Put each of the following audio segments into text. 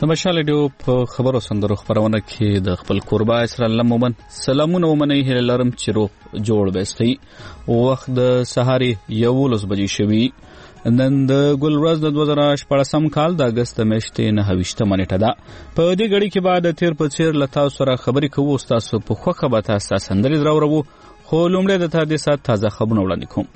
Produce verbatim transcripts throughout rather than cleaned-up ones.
د مشال ډیو په خبرو سندرو خبرونه کې د خپل قربا اسر الله مومن سلامونه ومني هله لرم چې رو جوړ بستي وخت د سهاري یولس بجې شوي نن د ګل ورځ د دوه زره شپږم کال د اگست میاشتې نه هشتمه نیټه ده. په دې غړي کې بعد تیر په چیر لتا سره خبرې کوو تاسو په خوخه به تاسو سندري دراورو خو لومړی د تاسو تازه خبرونه وړاندې کوم.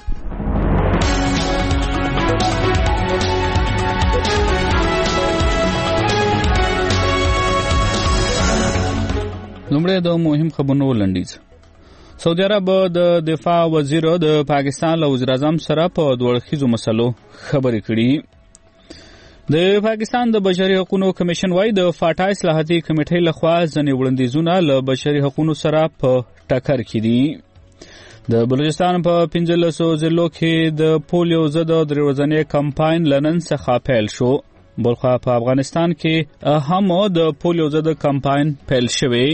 لومړی د مهم خبرونو لنډیز. سعودي عرب د دفاع وزیر د پاکستان له وزیر اعظم سره په دوړخیزو مسلو خبرې کړي. د پاکستان د بشري حقوقو کمیشن وايي د فاټا اصلاحاتي کمیټې لخوا ځنې وړاندیزونه له بشري حقوقو سره په ټکر کې دي. د بلوچستان په پنځلسو ضلعو کې د پولیو ضد درې ورځنی کمپاین لنن څخه پیل شو. بلخوا په افغانستان کې هم د پولیو ضد کمپاین پیل شوی.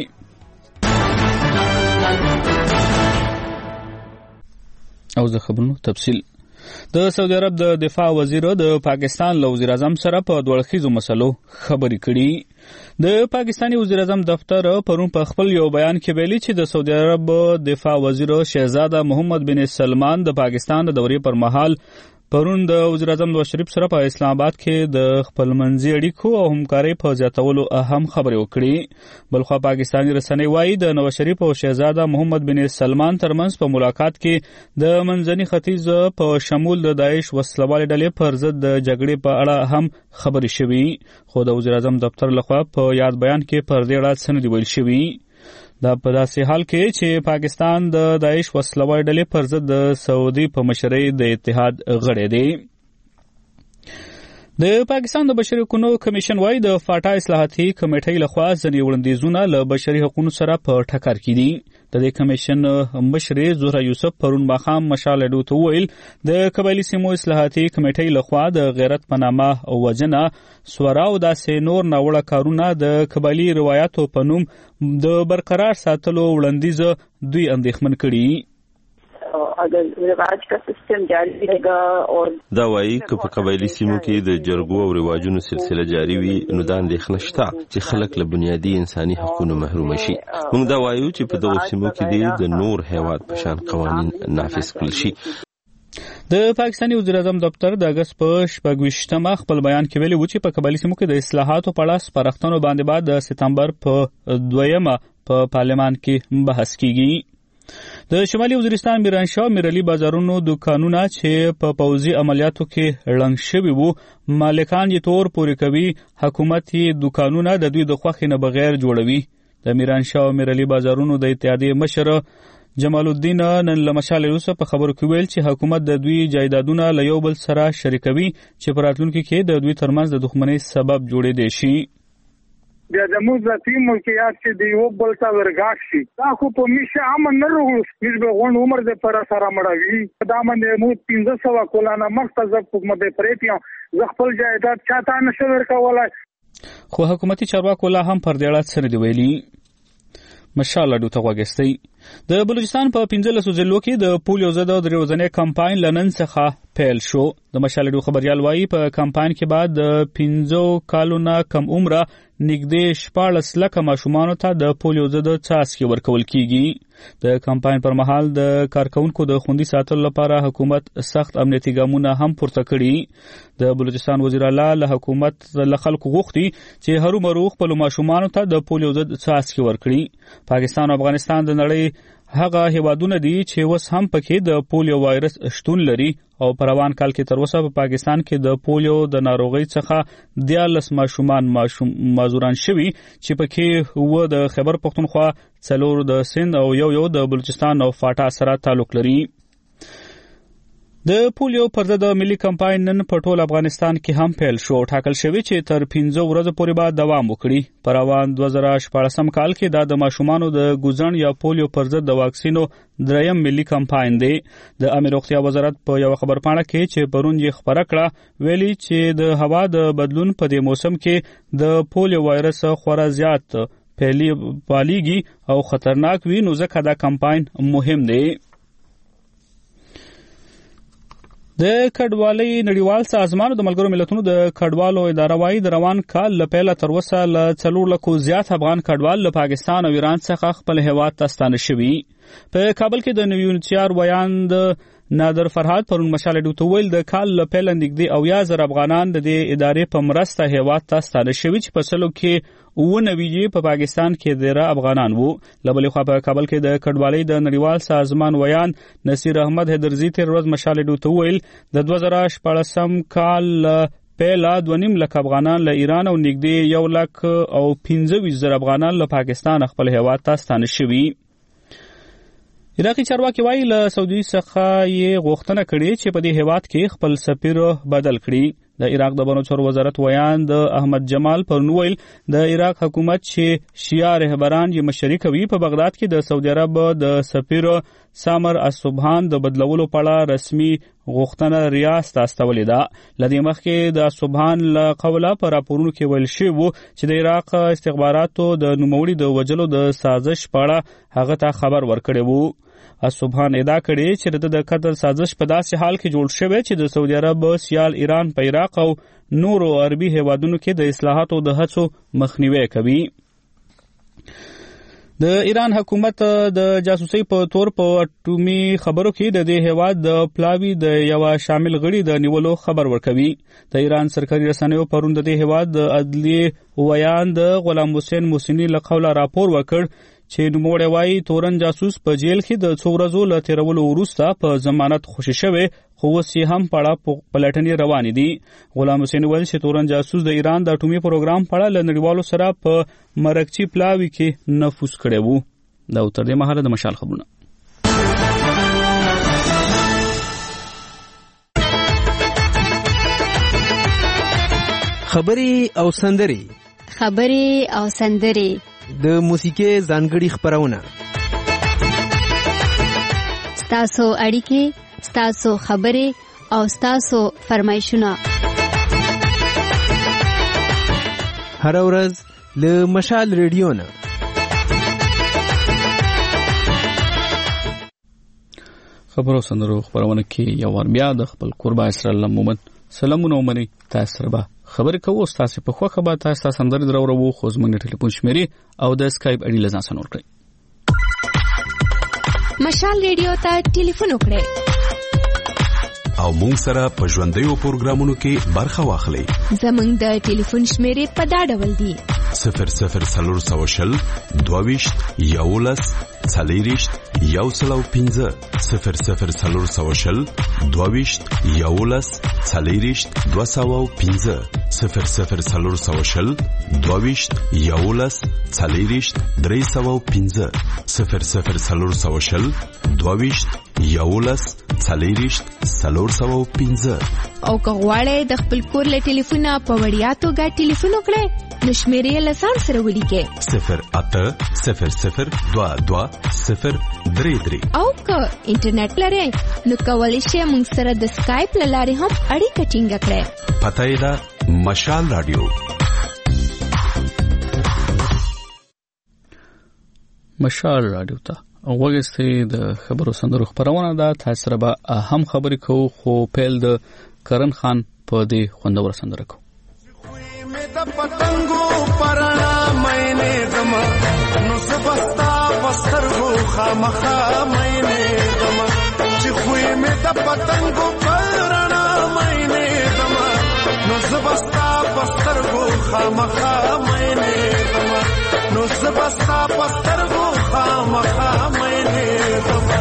او زه خبرونو تفصیل. د سعودي عرب د دفاع وزیر د پاکستان له وزیر اعظم سره په دوړخیزو مسلو خبرې کړي. د پاکستاني وزیر اعظم دفتر پرون په خپل یو بیان کې ویلي چې د سعودي عرب دفاع وزیر شهزاده محمد بن سلمان د پاکستان د دورې پر مهال پرون د وزیر اعظم نواز شریف سره په اسلام آباد کې د خپلمنځي اړیکو او همکارۍ په زیاتولو اهم خبرې وکړي. بلخوا پاکستاني رسنۍ وایي د نواز شریف او شهزاده محمد بن سلمان ترمنځ په ملاقات کې د منځني ختیځ په شمول د داعش وسلوالې ډلې پر ضد د جګړې په اړه هم خبرې شوي. خو د وزیر اعظم دفتر لخوا په یاد بیان کې پر دې اړه څه نه دي ویل شوي. دا په داسې حال کې چې پاکستان د داعش وسلوالې ډلې پر ضد د سعودي په مشرۍ د اتحاد غړی دی. د پاکستان د بشري حقوقو کمیشن وايي د فاټا اصلاحاتي کمیټې لخوا ځنې وړاندیزونه له بشري حقوقو سره په ټکر کې دي. د دې کمیشن مشرې زهره یوسف پرون ماښام مشال اډو ته وویل د قبایلي سیمو اصلاحاتي کمیټې لخوا د غیرت په نامه وژنه سوره او داسې نور ناوړه کارونه د قبایلي روایاتو په نوم د برقرار ساتلو وړاندیز دوی اندېښمن کړي. اگر رواج کا سسٹم جاری رہے گا اور دا وایي که په قبایلي سیمو کې د جرګو او رواجونو سلسله جاری وي نو دا اندېښنه شته چې خلک له بنیادي انساني حقوقو محروم شي. موږ دا وایو چې په دغو سیمو کې د نور هیواد په شان قوانین نافذ کړل شي. د پاکستاني وزیر اعظم دفتر د اگست په شپږویشتمه خپل بیان کې ویلي و چې په قبایلي سیمو کې د اصلاحاتو په اړه سپارښتنو باندې بعد د سپتمبر په دویمه په پارلمان کې بحث کیږي. د شمالي وزیرستان میرانشاه میرعلي بازارونو دکانونه چې په پوځي عملیاتو کې ړنګ شوي وو مالکان یې تور پورې کوي. حکومت یې دکانونه د دوی د خوښې نه بغیر جوړوي. د میرانشاه میرعلي بازارونو د اتحادیې مشر جمال الدین نن له مشال وروسته په خبرو کې ویل چې حکومت د دوی جایدادونه له یو بل سره شریکوي چې په راتلونکي کې د دوی ترمنځ د دښمنۍ سبب جوړېدی شي. بیا زموږ ذاتي ملکیات چې د یو بل ته ورګاټ شي دا خو په میشه امن نه روغلو هیڅ به غون عمر د پر سره مړوي. دا باندې مو پنځه سوه کلانه مخته حکومت پرېټیو ز خپل جایداد چاته نشو ورکولای. خو حکومتي چارواکو لا هم پر دې اړه څه نه دي ویلي. مشال اډو ته غوږستی. د بلوچستان په پنځلسو ضلعو کې د پولیو ضد درې ورځنی کمپاین لنن څخه پیل شو. د مشال اډو خبريال وایي په کمپاین کې بعد د پنځو کالونو کم عمره نږدې شپاړس لکه ماشومانو ته د پولیو ضد څاڅکي ورکول کیږي. د کمپاین پر مهال د کارکونکو د خوندي ساتلو لپاره حکومت سخت امنیتي ګامونه هم پورته کړي. د بلوچستان وزیر اعلی له حکومت له خلکو غوښتي چې هرو مرو خپل ماشومانو ته د پولیو ضد څاڅکي ورکړي. پاکستان او افغانستان د نړۍ هغه هیوادونه دي چې اوس هم پکې د پولیو وایرس شتون لري او په روان کال کې تر اوسه په پاکستان کې د پولیو د ناروغۍ څخه دیارلس ماشومان معذوران شوي چې پکې اووه د خیبر پختونخوا، څلور د سند او یو یو د بلوچستان او فاټا سره تعلق لري. د پولیو پر ضد ملي کمپاین نن په ټول افغانستان کې هم پیل شو. ټاکل شوی چې تر پنځه ورځې پورې به دوام وکړي. په روان دوه زره شپاړسم کال کې دا د ماشومانو د ګوزن یا پولیو پر ضد د واکسینو دریم ملي کمپاین دی. د عامه روغتیا وزارت په یو خبرپاڼه کې چې پرون یې خبره کړه ویلي چې د هوا د بدلون په دې موسم کې د پولیو وایرس خورا زیات پالیږي او خطرناک وي نو ځکه دا کمپاین مهم دی. د کډوالۍ نړیوال سازمان د ملګرو ملتونو د کډوالو اداره وايي د روان کال له پیله تر اوسه له څلور لکو زیات افغان کډوال له پاکستان او ایران څخه خپل هیواد ته ستانه شوي. په کابل کې د نیویونچیار ویاند نادر فرهاد پرون مشال ډوته ویل د کال له پیله نږدې اویا زره افغانان د دې ادارې په مرسته هیواد ته ستانه شوي چې په سلو کې اووه نوي په پاکستان کې دېره افغانان وو. له بلې خوا په کابل کې د کډوالۍ د نړیوال سازمان ویان نصیر احمد حیدرزي تېر ورځ مشال ډوته ویل د دوه زره شپاړسم کال پیله دوه نیم لک افغانان له ایران او نږدې یو لک او پنځه ویشت زره افغانان له پاکستان خپل هیواد ته ستانه شوي. عراقي چارواکي وایي له سعودي څخه یې غوښتنه کړې چې په دې هیواد کې خپل سفیر بدل کړي. د عراق د بهرنیو چارو وزارت ویان د احمد جمال پرون ویل د عراق حکومت چې شیعه رهبران یې مشري کوي په بغداد کې د سعودي عرب د سفیر سامر الصبحان د بدلولو په اړه رسمي غوښتنه ریاض ته استولې ده. له دې مخکې د الصبحان له قوله په راپورونو کې ویل شوي وو چې د عراق استخباراتو د نوموړي د وژلو د سازش په اړه هغه ته خبر ورکړی وو. الصبحان ادعا کړې چې د قتل سازش په داسې حال کې جوړ شوی چې د سعودي عرب سیال ایران په عراق او نورو عربي هیوادونو کې د اصلاحاتو د هڅو مخنیوي کوي. د ایران حکومت د جاسوسي په تور په اټومي خبرو کې د دې هیواد د پلاوي د یو شامل غړي د نیولو خبر ورکوي. د ایران سرکاري رسنیو پرون د دې هیواد د عدلیې ویان د غلام حسین محسني له قوله راپور وکړ چې نوموړی وایي تورن جاسوس په جیل کې د څو ورځو له تیرولو وروسته په ضمانت خوشي شوی خو اوس یې هم په اړه پلټنې روانې دي. غلام حسین ویل چې تورن جاسوس د ایران د اټومي پروګرام په اړه له نړیوالو سره په مرکچي پلاوي کې نفوذ کړی وو. دا تر دې مهاله د مشال خبرونه. خبري او سندري خبري او سندري د موسیقي ځانګړي خبرونه ستاسو اړیکې ستاسو خبري او ستاسو فرمایشونه هر ورځ له مشال ریډیو نه. خبرو سندرو خبرونه کې یو ور بیا د خپل قربا اسرائیل محمد سلامونه ومني. تاسو سره به خبرې کوو. تاسو په خوښه به تاسو سندرې درورو خو زموږ ټلیفون شمیرې او د اسکایپ اړیکه لزان سنور کړئ. مشال ریډیو ته ټلیفون وکړئ او مونږ سره په ژوندیو پروګرامونو کې برخه واخلئ. زموږ د ټلیفون شمیرې په دا ډول دي: صفر صفر څلور سوه شل دوه ویشت یولس څلېرویشت یو سل او پنځه صفر صفر څلور سوه شل دوه ویشت یولس څلېرویشت دوه سوه او پنځه صفر صفر څلور سوه شل دوه ویشت یولس څلېرویشت درې سوه او پنځه صفر صفر څلور سوه شل دوه ویشت یولس څلېرویشت څلور سوه او پنځه. او که غواړئ د خپل کور له ټلیفونه په وړیا توګه ټلیفون وکړئ نو شمیرې له ځان سره ولیکئ: صفر اته صفر صفر دوه دوه صفر درې درې. او که انټرنیټ لرئ نو کولی شئ موږ سره د سکایپ له لارې هم اړیکه ټینګه کړئ. پته یې ده مشال رادیو. مشال رادیو ته وګورئ د خبرو سندرو خبرونه ده. تاسو سره به هم خبرې کوو خو پیل د کرن خان په دې خوندور سندره کوو. د پتنګو پرانا مینه دما نو سبستا بستر هو خامخا مینه دما چې خوې مې د پتنګو پرانا مینه دما نو سبستا بستر هو خامخا مینه دما نو سبستا بستر هو خامخا مینه دما.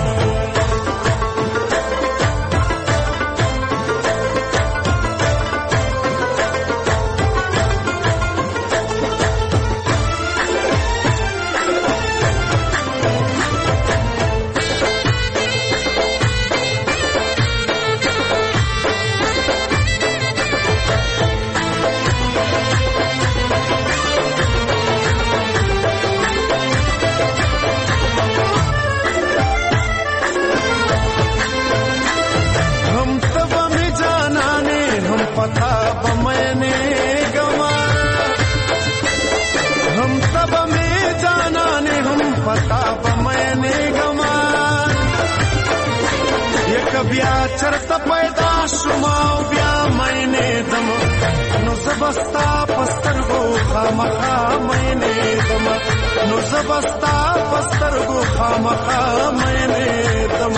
بیا چرته پیدا ماشوما بیا مینه دم نو زبستا پسترګو خامخا مینه دم نو زبستا پسترګو خامخا مینه دم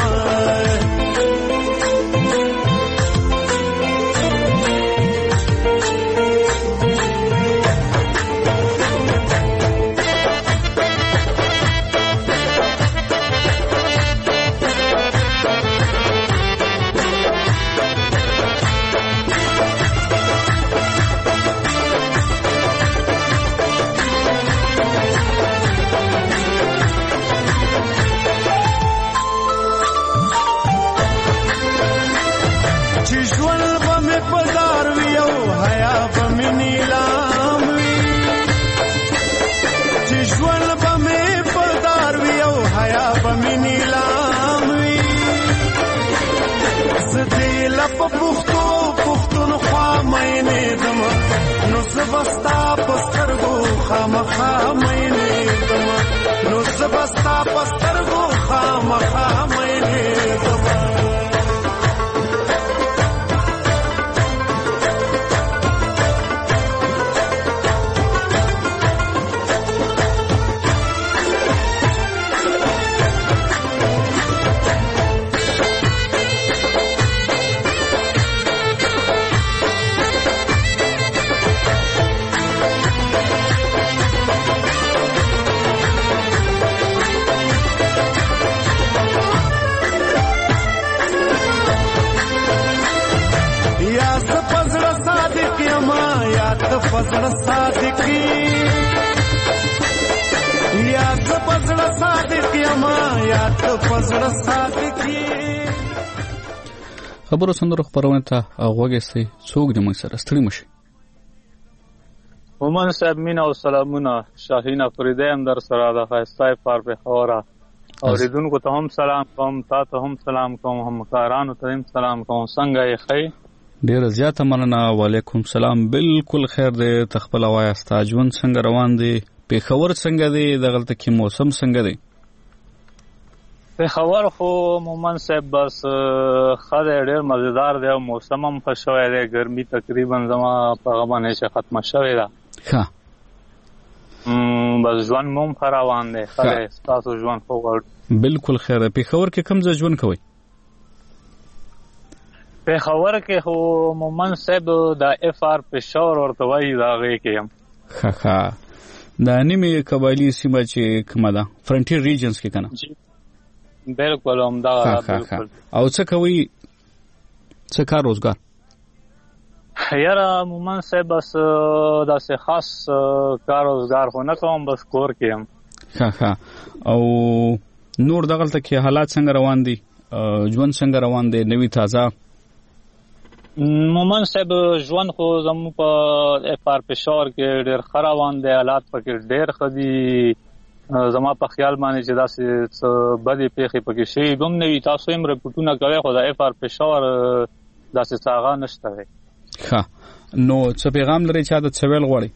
پختو پختون خوا مینه دم نو زبستا پسترګو خامخا مینه دم نو زبستا پسترګو خامخا مینه دم فزړه صادقي یا ته فزړه صادقي ما یا ته فزړه صادقي خبرو سندرو خبرونه ته غوږی سي څوک دې موږ سره ستړي مشي مومن صاحب مینا او سلامونه شاهین افریدی هم در سره د خاصای فار په خوره اوریدونکو ته هم سلام کوم تا ته هم سلام کوم هم کارانو ته هم سلام کوم څنګه یې خی ډیر زیاته مننه وعلیکم سلام بالکل خیر دی تخپل وای استا ژوند څنګه روان دی پیښور څنګه دی دغلته کې موسم څنګه دی پیښور خو مومن صاحب بس خاله ډیر مزیدار دی او موسم هم خوشوي دی ګرمي تقریبا زما په غوانه چې ختمه شوې ده ښه م بس ژوند مم روان دی خاله تاسو ژوند خو بالکل خیر دی پیښور کې کوم ځای ژوند کوي پیښور کې هو مومن صاحب د اف آر پېښور ورته وایي دا غي کې هم ښه ښه دا نیمه قبایلی سیمه چې کومه ده فرنټیر ریجنز کې کنه بالکل هم دا بالکل او څه کوي څه کار روزګار یاره مومن صاحب بس دا څه خاص کار روزګار خو نه کوم بس کور کې هم ښه ښه او نور دغلته کې حالات څنګه روان دي ژوند څنګه روان دی نوی تازه مومن صاحب ژوند خو زمو په اف آر پېښور کې ډېر خروان دي حالات پکې ډېر خدي زما په خیال باندې چې داسې بدې پیښې پکې شي هم نه وي تاسو هم رپورټونه کوي خو د اف آر پېښور داسې څاغه نشته وي ښه نو څه پیغام لري چې دا څویل غواړي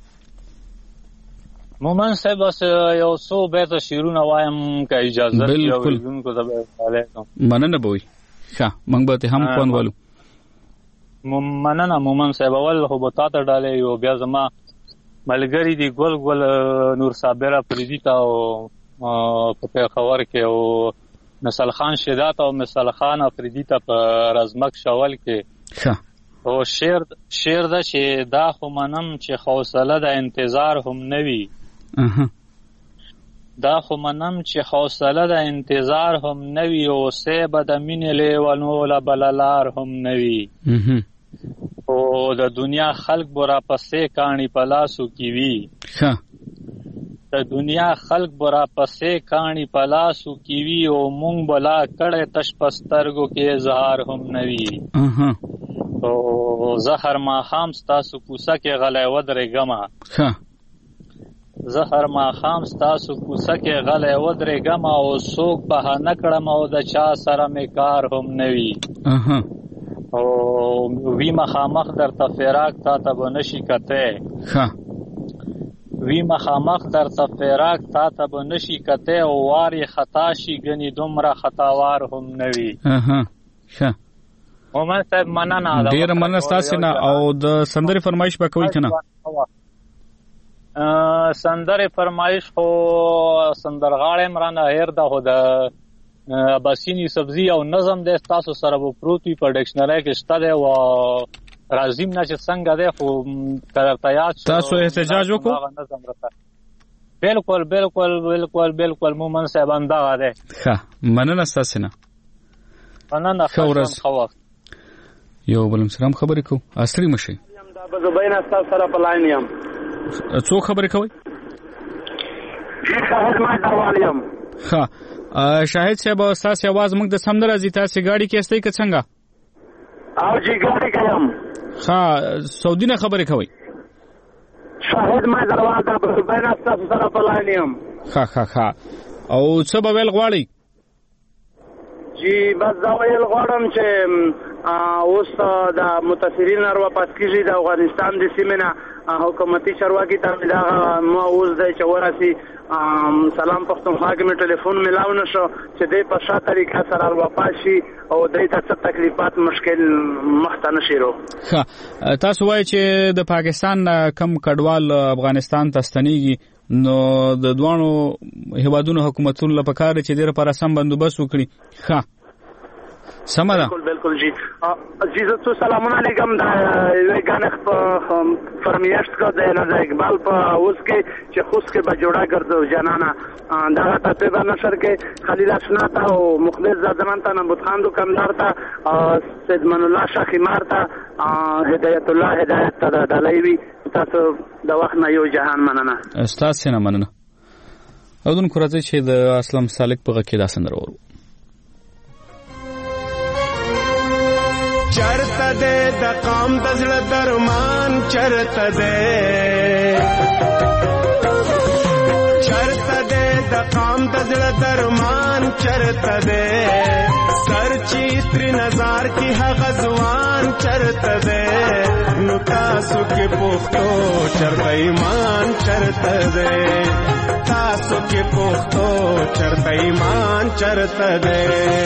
مومن صاحب بس یو څو بیت شیرونه وایم که اجازه یو ورونکو ته علیکم مننه بوي ښه موږ به هم کوون والو مننه مومن صاحب اول خو به تاسو ډالې یو بیا زما ملګری دی ګل ګل نور صابره پریدیتا او په خبر کې او مثال خان شدات او مثال خان افریدیتا په رزمک شوال کې ښه او شعر شعر دا چې دا خو منم چې حوصله د انتظار هم نوي اها دا خو منم چې حوصله د انتظار هم نوي او سه بد مینې له ونو لا بللار هم نوي اها او د دنیا خلق برا پسې کانی پلاسو کی وی ښه د دنیا خلق برا پسې کانی پلاسو کی وی او مونږ بلا کړه تش پسترګو کې اظهار هم نوي اها او زهر ما خام تاسو کوسه کې غلې ودرې غما ښه زهر ما خام تاسو کوسه کې غلې ودرې غما او سوق به نه کړم او د چا سره مې کار هم نوي اها او وی مخامخ در تفراق تا ته بنشي کته ښه وی مخامخ در تفراق تا ته بنشي کته او واری خطا شي غني دومره خطاوار هم نوي اها ښه مومن صاحب مننه. ډیر مننه تاسو نه. او د سندرې فرمایش به کوي کنه؟ سندرې فرمایش خو سندرغاړی مرانه هیر ده خو د باسینی سبزی او نظم د تاسو سره وو پروتي په ډکشنری کې شته ده او رازم نه چې څنګه ده خو ترته یاد تاسو احتجاج وکړو. بالکل بالکل بالکل بالکل مومن صاحب انده ده. ښه مننه تاسو نه. مننه. خو یو بل سلام خبرې کو اسری مشي دا به زبین استاد سره په لاین یم. څو خبرې کوي؟ شاهد ما دروالیم. ها شاهد صاحب استاد आवाज موږ د سم درازي تاسو گاڑی کې استای که څنګه؟ او جی گاڑی کې یم. ها سعودي نه خبرې کوي؟ شاهد ما دروال دا به زبین استاد سره په لاین یم. ها ها ها او څه به ویل غواړي؟ جی بس دا ویل غواړم چې اوس د متاثرین اروا پات کیږي د افغانستان د سیمه حکومتي چارواکي ته دا مو اوس د چوراسي سلام پښتونخوا کې مې ټلیفون ملاو نشو چې د په شا طریقه سره اروا پاشي او د څه تکلیفات مشکل مخته نشيرو. ها تاسو وایي چې د پاکستان کم کډوال افغانستان ته ستنیږي نو د دوانو هیوادونو حکومتونو لپاره چې ډېر پر سم بندوبست وکړي. ها سمه ده. بالکل بالکل جی جی زه سلامونه علیکم دا وګانخ په فرمیاشت کو د نه اقبال په اوس کې چې خوش کې به جوړا ګرځو جنانا دا ته په نشر کې خلیل اشنا ته او مخلص زمان ته نبوت خان دکاندار ته سید من الله شاخی مار ته هدایت الله هدایت ته دلایوي تاسو د وخت نه یو جهان مننه. استاد سینه مننه. او دن کورته چې د اسلام سالک په کې دا سندر ورو چرته دې د قام د زړه درمان چرته دې چرته دې د قام د زړه درمان چرته دې سر چې تر نظر کې هغه ځوان چرته دې نو تاسو کې پوښتو چرته ایمان چرته دې تاسو کې پوښتو چرته ایمان چرته دې.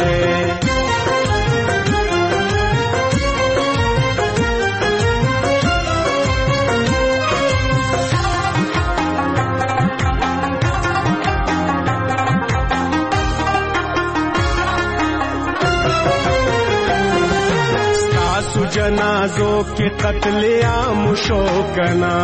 जनाजों के कत्लेआम शो कना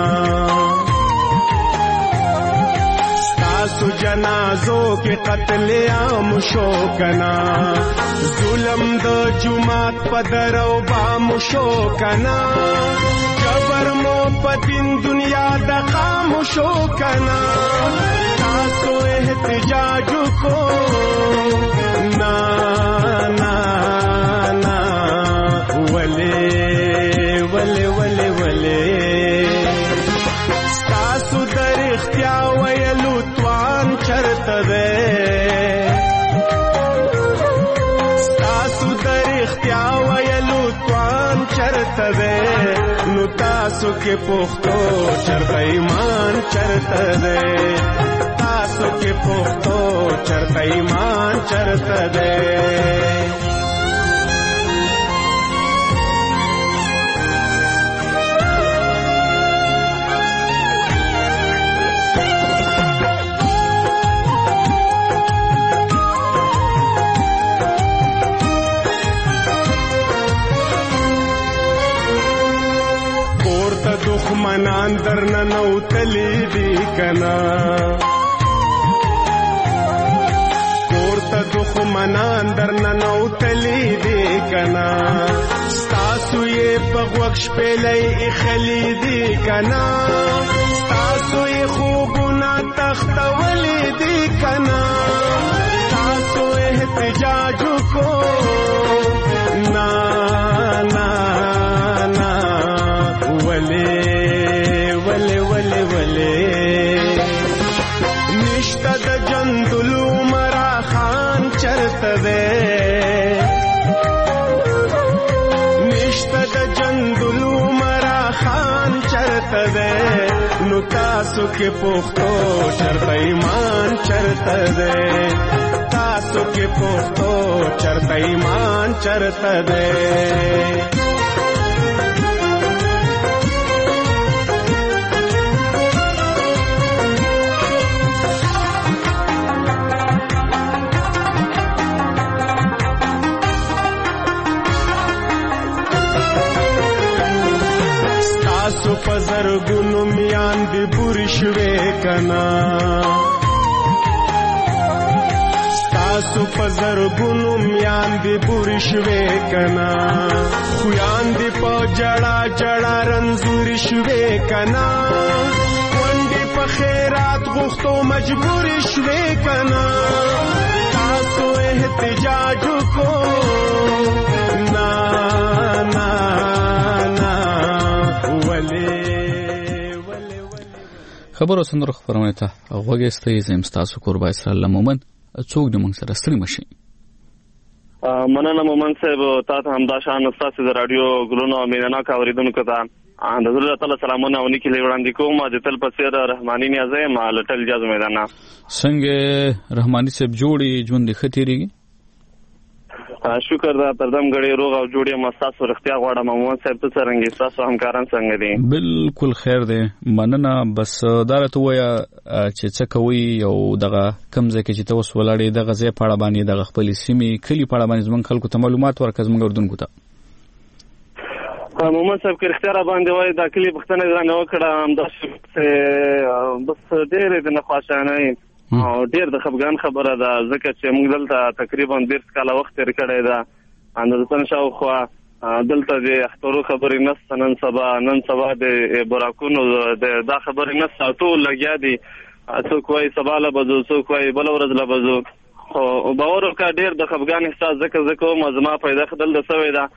सासु जनाजों के कत्लेआम शो कना जुलम दो जुमात पदरो बाम शो कना जबर मो पतिन दुनिया दकाम शो कना सासु एहतजाज को ना ना ना वले वले वले वले ستاسو در اختیا ویلو توان چرته ده ستاسو در اختیا ویلو توان چرته ده نو تاسو کې پوښتو چرته ایمان چرته ده تاسو کې پوښتو چرته ایمان چرته ده. دخمنان در ننو تلی دی کنا کورتا دخمنان در ننو تلی دی کنا ستاسو یہ پغوکش پیلی اخلی دی کنا ستاسو یہ خوبونا تختولی دی کنا ستاسو احتجاجو کو نا نا نا ولی ولی ولی ولی نشتا دا جندلو مرا خان چرته دے نشتا دا جندلو مرا خان چرته دے نو تاسو کې پوښتو چرته ایمان چرته دے تاسو کې پوښتو چرته ایمان چرته دی ستاسو په زرګونو میاندې بورې شوې کنا ستاسو په زرګونو میاندې بورې شوې کنا خویاندې په جړا جړا رنځورې شوې کنا ونډې په خیرات غوښتو مجبورې شوې کنا تاسو احتجاج وکړو نا نا خبرو سندرو خبرونه ته غوږی زم تاسو قربا اسرائیل مومن څوک د موږ سره ستړي مشي مننه مومن صاحب تاسو هم دا شان تاسو د رادیو ګلونو مینا کا اوریدونکو ته د حضرت تعالی سلامونه او نیکی وړاندې کوم د تل پسیر رحمانی نیازه مال ټل جاز میدانا څنګه رحمانی صاحب جوړي ژوند ختیریږي شکر دا پردم غړي روغ او جوړي مستاسو رختیا غواړم مومن صاحب ته څنګه تاسو همکاران څنګه دي بالکل خیر دی مننه بس دارته ویا چې څه کوي او دغه کمزې کې چې تاسو ولاړې دغه ځای پاړه باندې دغه خپل سیمې کلی پاړه باندې زمون خلکو ته معلومات ورکړ زمون اردن کوته مومن صاحب کې اختیار باندې وای دا کلی پښتنه ځان وکړه هم دا بس ډېر د نخښانه او ډېر د خپګان خبره ده ځکه چې موږ دلته تقریبا ډېر کال وخت تیر کړی ده اندازه شاوخوا دلته د اخترو خبرې نسته نن سبا نن سبا د براکونو دا خبرې نسته ټول لګیا دي څوک وایي سبا له بځو څوک وایي بله ورځ له بځو خو باور وکړه ډېر د خپګان احساس ځکه زه کوم زما پیدا دلته سوی ده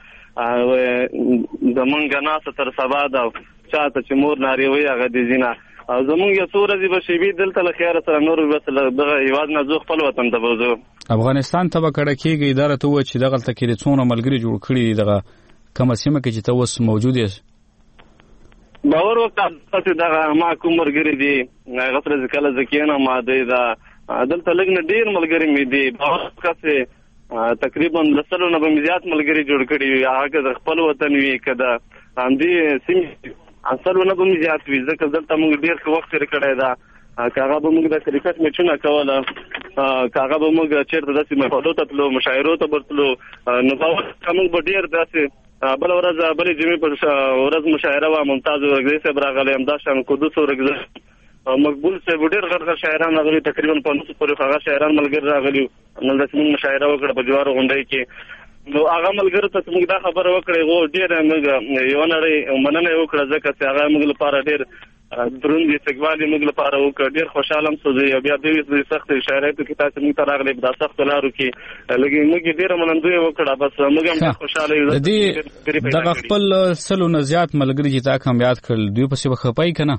زمونږ ناسته تر سبا ده چاته چې مور نارې وي هغه د ځینه او زمونږ یو څو ورځې به شي دلته له خیره سره نور بس دغه هیواد نه زه خپل وطن ته بوزو افغانستان ته به کډه کېږي اداره ته و چې دغلته کې د څونه ملګري جوړ کړي دي دغه کومه سیمه کې چې ته اوس موجود یې باور وکړه چې دغه ما کوم ملګري دي هغه سره چې کله زه کېنم دی دا دلته لږ نه ډېر ملګري مې دي باور وکړه چې تقریبا له سلو نه به مې زیات ملګري جوړ کړي وي هغه که د خپل وطن وي که د همدې سیمې اصلونه به مې زیات وي ځکه دلته موږ ډېر ښه وخت تېر کړی ده که هغه به موږ د کرکټ میچونه کوله که هغه به موږ چېرته داسې محفلو ته تلو مشاعرو ته به تلو نو باور موږ به ډېر داسې بله ورځ بلې جمعې په ورځ مشاعره وه ممتاز ورکزی صاحب راغلی همدا شان قدوس ورکزی مقبول صاحب ډېر غټ غټ شاعران راغلي تقریبا پنځوس پورې هغه شاعران ملګري راغلي نو داسې موږ مشاعره وکړه په جوارو غونډۍ کې نو هغه ملګرو ته موږ دا خبره وکړې غو ډېره موږ یوه نړۍ مننه یې وکړه ځکه چې هغه موږ لپاره ډېر دروند استقبال یې موږ لپاره وکړ ډېر خوشحاله هم سوځي او بیا دوی سختې شرایطو کې تاسې موږ ته راغلی په دا سختو لارو کې لږ موږ یې ډېره منندوی وکړه بس موږ هم ډېر خوشحاله یو دغه خپل سلو نه زیات ملګري چې تا هم یاد کړل دوی پسې به خفه که نه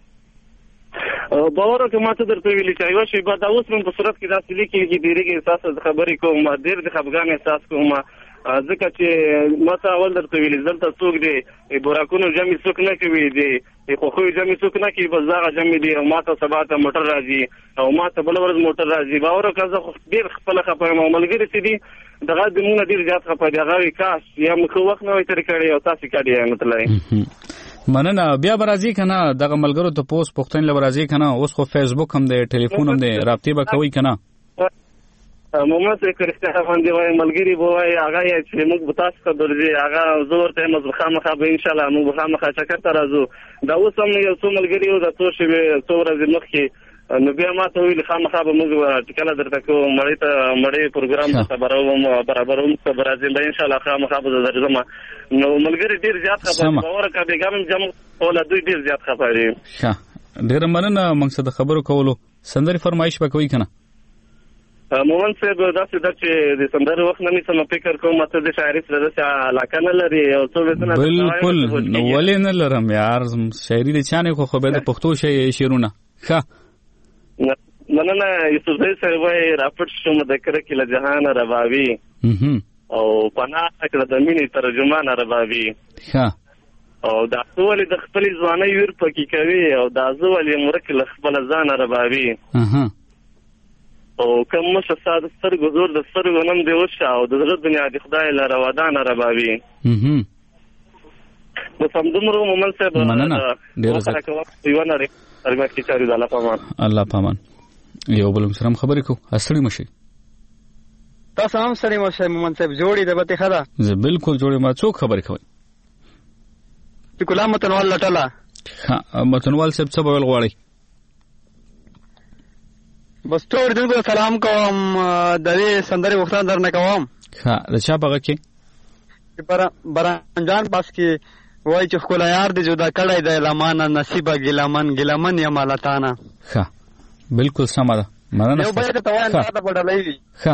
باور وکړه ما ته درته ویلي چې یوه شېبه دا اوس هم په صورت کې داسې لیکي چې ډېرېږي احساس خبرې کوم ډېر د خفګان احساس کوم ځکه چې ما ته اول درته ویلي دلته څوک دی براکونو جمع څوک نه کوي دی خوښیو جمع څوک نه کوي بس دغه جمع دی او ما ته سبا ته موټر راځي او ما ته بله ورځ موټر راځي باور وکړه زه خو ډېر خپله خفه یم او ملګري چې دي دغه د مونږ نه ډېر زیات خفه دي هغه وایي کاش یا موږ ښه وخت نه وای تېر کړی او تاسې کډې یې مطلب مننه بیا به راځي که نه دغه ملګرو ته پوس پوښتنې له به راځي که نه اوس خو فیسبوک هم دی ټلیفون هم دی رابطې به کوئ که نه مومن صاحب که رښتیا باندې وایي ملګري به وایي هغه یې چې موږ به تاسو ته درځي هغه زه ورته یم به خامخا به انشاءالله موږ به خامخا چکر ته راځو دا اوس هم یو څو ملګري وو دا څو شېبې څو ورځې مخکې نو بیا ما ته ویلي خامخا به موږ ټکله درته کوو مړۍ ته مړۍ پروګرام درته برابروم برابروم ته به راځم به انشاءالله خامخا به زه درځم نو ملګري ډېر زیات خفه دي باور وکړه بېګا مې جمع کوله دوی ډېر زیات خفه دي ښه ډېره مننه موږ څه د خبرو کولو سندرې فرمایش به کوئ که نه مومن صاحب داسې ده چې د سندرې وخت نه نیسم فکر کوم ته د شاعري سره داسې علاقه نه لري او څو بیتونه بالکل نو ولې نه لرم یار شاعري د چا نه خو خو به د پښتو شعرونه ښه مننه یوسفزی صاحب وایي راپټ شوم د کرکې له جهانه ربابي او پناه کړه د مینې ترجمانه ربابي ښه او دا زه ولې د خپلې ځوانۍ ویر پکې کوي او دا زه ولې مرک له خپله ځانه ربابي او کوم مشه ساده سترګو زور د سترګو نم دی وشه او د زړه دنیا د خدای لاره ودانه ربابي هم نو سمدمرو مومن صاحب مننه ډیر زه یو نه لري ارګه کی چاري د الله پامان الله پامان یو بل سلام خبرې کو اصلي مشي تاسو هم سره مشه مومن صاحب جوړی د بته خدا زه بالکل جوړی ما څوک خبرې کوي په کلام متنوال لټلا ها متنوال صاحب څه بول غواړي بس ټول دغه سلام کوم د دې سندري وختان درنه کوم ها د چا بغه کې پر برانجان پاس کې وای چې خپل یار دې جدا کړای د لمانه نصیبه ګلمن ګلمن یا مالتانا ها بالکل سم ده مننه یو به ته توان راته پړلې ها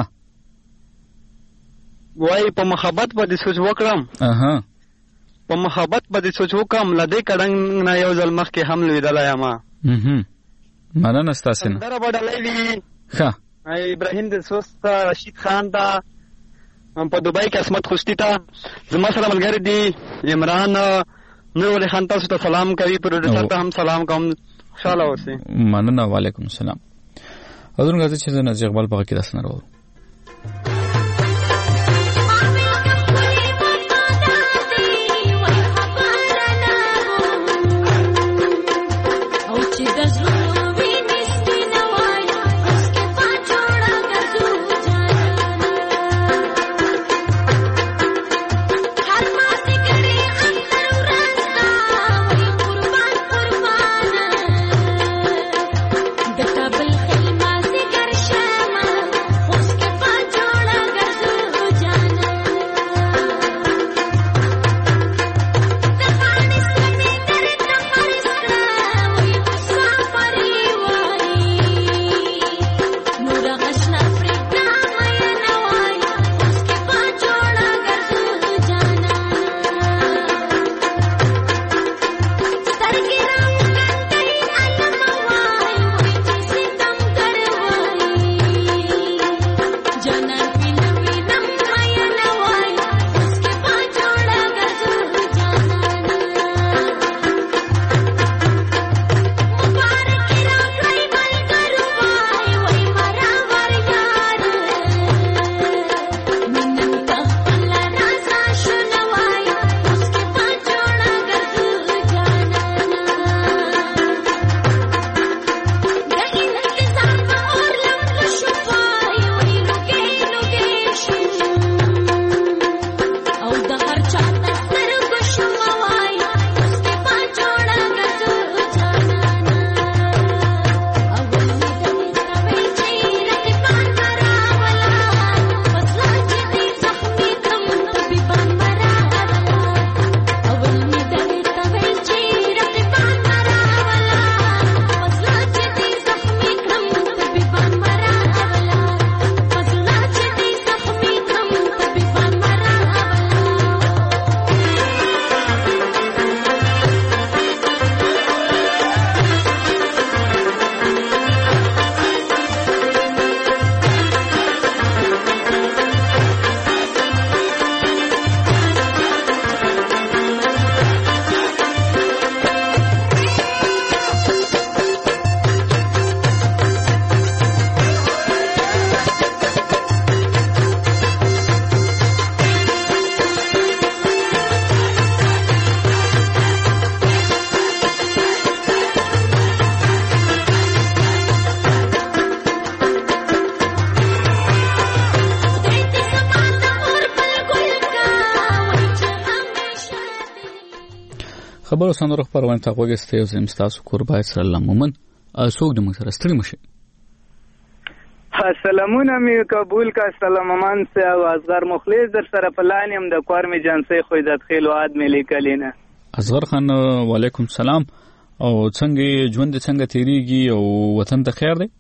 وای په محبت باندې سوچ وکړم اها په محبت باندې سوچ وکم لدې کډنګ نه یو ځل مخ کې هم لیدل یا ما اها مننه ستاسو نه در وړلې ها ابراهیم د سوست رشید خان دا په دوبای کې اسمت خوشتي تا زما سره ملګری دی عمران نور خان تاسو ته سلام کوي پروډوسر ته هم سلام کوم خوشاله اوسئ مننه وعلیکم السلام حضور غزه چې نه جغبال په کې راس نه راو خبرو سندرو خبرونه ته وګورئ یو زم تاسو قربای سلام مومن څوک د موږ سره ستړي مشه سلامونه می قبول کا سلاممان سے اصغر مخلص در سره پلانیم د کورمی جنسي خو عزت خیل واد ملي کلینا اصغر خان وعلیکم سلام او څنګه ژوند څنګه تیریږي او وطن ته خیر دی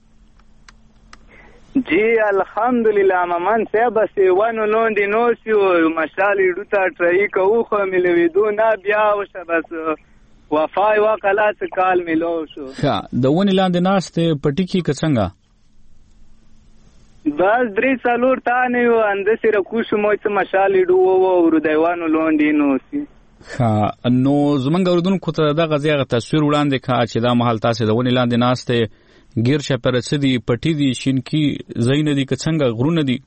جی الحمدلله مامان صاحب بس ونه لوندې نو شو مشالې ډوتا ټرای کوو خو ملوي دو نه بیا وشه بس وفای وقلات کال ملو شو ها د ونی لاندې ناشته پټی کی څنګه بس درې څلور تانه یو اند سره کوشو مو څه مشالې ډو وو ور دیوانو لوندې نو سي ها نو زمونږ اردن کو ته د غزي غ تصویر وړاندې کا چې دا محل تاسو د ونی لاندې ناشته غیر چاپیره څه دي پټي دي شینکي ځایونه دي که څنګه غرونه دي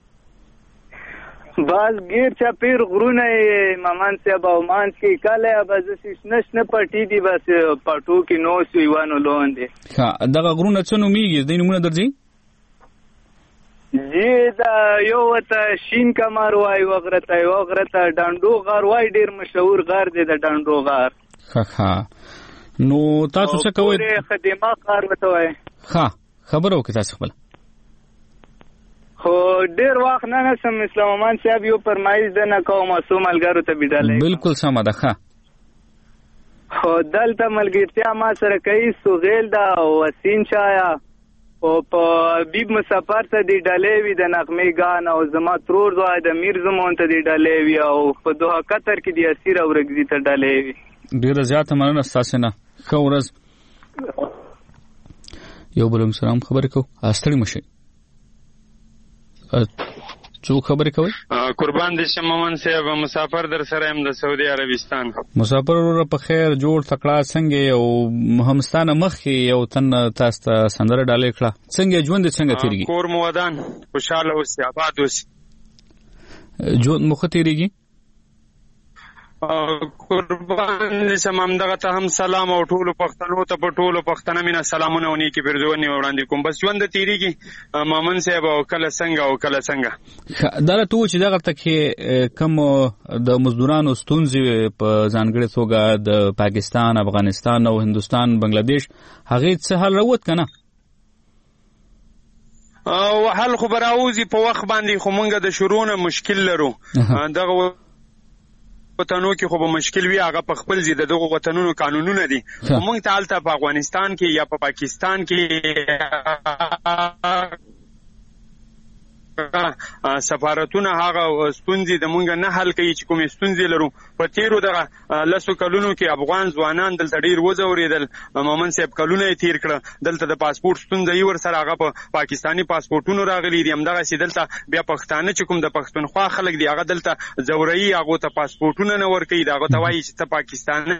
بس غیر چاپیر غرونه مامان صاحب او مان کې کله بس نش نه پټي دي بس پټو کې نو سیوانو لوندې ها دغه غرونه څه نوميږي د نمونه درځي جی دا یو ته شین کمر وای وغرته یو غرته ډانډو غار وای ډیر مشهور غار دی د ډانډو غار ها ها نو تاسو څه کوئ خدمه غار وته وای ها خبرو کې تاسو خپل خو ډیر وخت نه نسم اسلام امان صاحب یو پرمایز د نه کوم سو ملګرو ته بيډالې بالکل سم ده ښه خو دلته ملګرتیا ما سره کوي سوغیل دا وسین چایا او په بیب مسافر ته دی ډالې وی د نغمه غان او زما ترور زوی د میر زمون ته دی ډالې وی او په دوه قطر کې دی اسیر او رګزی ته ډالې وی ډیر زیات مننه تاسو نه خو ورځ یو بلم سلام خبر کو استړی مشه څو خبرې کوي قربان دي شممن صاحب مسافر در سره هم د سعودي عربستان مسافر ور په خیر جوړ تکړه څنګه او همستانه مخ یو تن تاسو ته سندره ډالې کړه څنګه ژوند څنګه تیریږي کور مو ودان خوشاله اوسئ آباد اوسئ ژوند مخ تیریږي قربان دي سمام دغه ته هم سلام او ټولو پښتنو ته په ټولو پښتنه مینا سلامونه ونی کی پرځونی وړاندې کوم بس ژوند تیریږي مامن صاحب او کله څنګه او کله څنګه دا ته چې دغه ته کې کم د مزدورانو ستونزې په ځانګړي توګه د پاکستان افغانستان او هندستان بنگلاديش هغه څه حل راوت کنه او حل خبر اوزي په وخت باندې خو مونږ د شروع مشکل لرو دغه وطنو کې خو به مشکل وي هغه په خپل زیاده دغه وطنونو قانونونه دي موږ ته حالت په افغانستان کې یا په پا پاکستان کې سفارتونه هغه ستونزې د مونږ نه حل کوي چې کومې ستونزې لرو په تیرو دغه لسو کلونو کې افغان ځوانان دلته ډیر وځورېدل مومن صاحب کلونه یې تیر کړه دلته د پاسپورت ستونزه یې ورسره هغه په پاکستاني پاسپورتونو راغلي دي همدغه سي دلته بیا پښتانه چې کوم د پښتونخوا خلک دي هغه دلته ځوري هغه ته پاسپورتونه نه ورکوي دا هغه ته وایي چې ته پاکستاني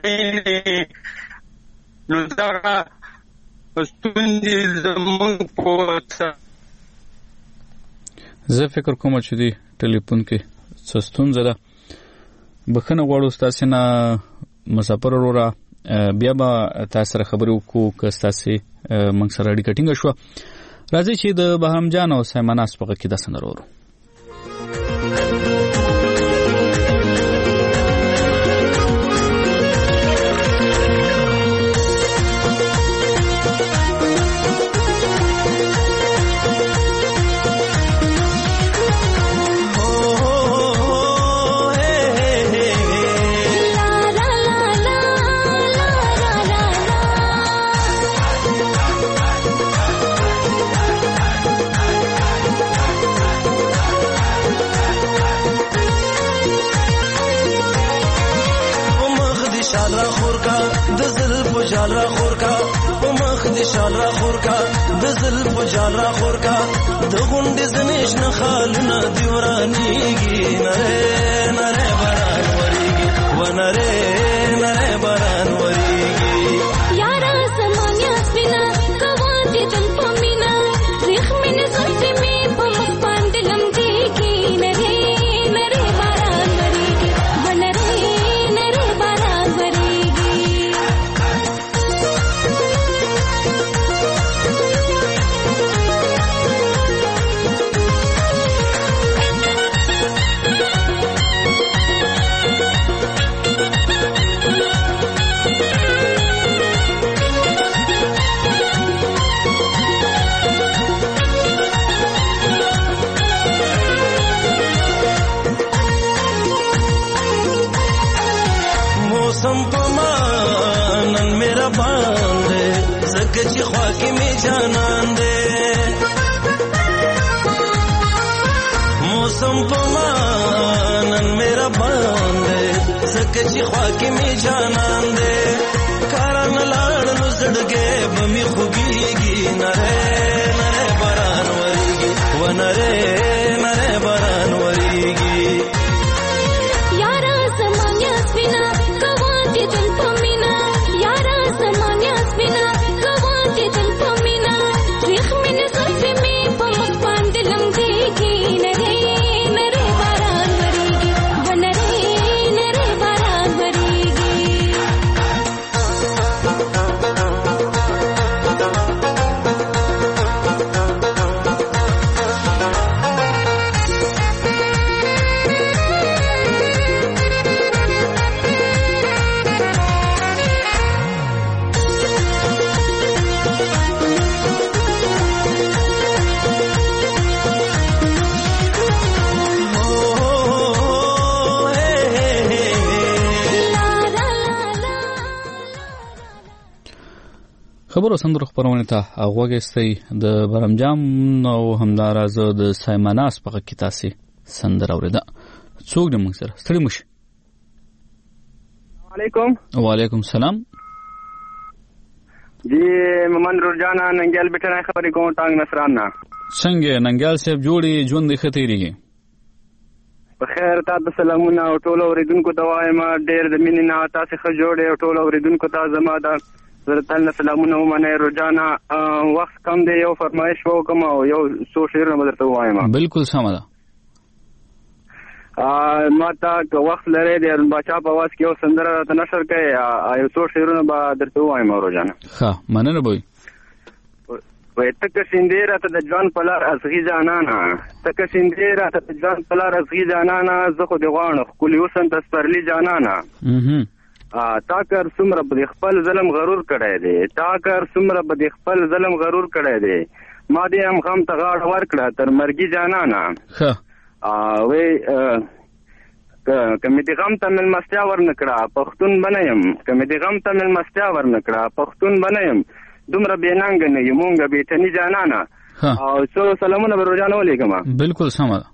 نو دغه ستونزې زموږ په زه فکر کوم چې دی ټلیفون کې څه ستونزه ده بخنه غواړو تاسو نه مسافر وروره بیا به تاسو سره خبرې وکړو که تاسو موږ سره اړیکه ټینګه شو راځي چې د بهرام جان او سیماناس په کې د سندرو جال را خور کا په مخ دې شال را خور کا د زلف جال را خور کا د غونډې زنیش نه خالونه دی ورانیږي نره نره باران وریږي و نره نره باران وریږي یارا سمانیا سپینا کوان دې تم پمینا زخمین زلفې می په مخ باندې لمدېږي نره نره باران وریږي و نره نره باران وریږي मौसम पमानन मेरा बांधे जगची ख्वाकी में जानन दे मौसम पमानन मेरा बांधे जगची ख्वाकी में जानन दे कारण लाड़ नुजड़गे बमी खुगीगी नरे नरे बरान वरीगी व नरे नरे बरान वरीगी यारा समान्या स्पिना कवांचे जल पमिना यारा समान्या स्पिना कवांचे जल पमिना خبرو سندرو خبرونه ته غوږی د برمجام او همداراز د سایماناس په کې تاسو سندر اوریدا څوک د موږ سره ستړي مشه. علیکم. وعلیکم السلام. جی محمد رجانا ننګل بیٹنه خبرې کوم ټانګ نصرانه. څنګه ننګل صاحب جوړي ژوند ختیریږي؟ په خیر تاسو سلامونه او ټول اوریدونکو ته وایم ډېر د مینې نه تاسو ښه جوړې او ټول اوریدونکو ته زما د زړه سلامونه ومنه. رجانا وخت کم دی یو فرمایش وکم او یو څو شعرونه به درته ووایم. بالکل سمه ده. ما ته که وخت لرې د ارون باچا په اواز کې یو سندره راته نشر کړې یو څو شعرونه به درته ووایم رجانا. ښه مننه به وي. وای تک سیندې راته د ځوان په لار ازغي جانانه تک سیندې راته د ځوان په لار ازغي جانانه زه خو دې غواړم ښکلي اوسم ته سپرلي جانانه. تا کر څومره به خپل ظلم غرور کړی دی تا کر څومره به خپل ظلم غرور کړی دی ما دې هم غم ته غاړه ورکړه تر مرګي جانانه. ښه وای که مې دې غم ته مېلمستیا ورنکړه پښتون به نه یم که مې دې غم ته مېلمستیا ورنکړه پښتون به نه یم دومره بېننګه نه یو مونږه بیټني جانانه. او څو سلامونه به روجانه ولیکم. بالکل سمه ده.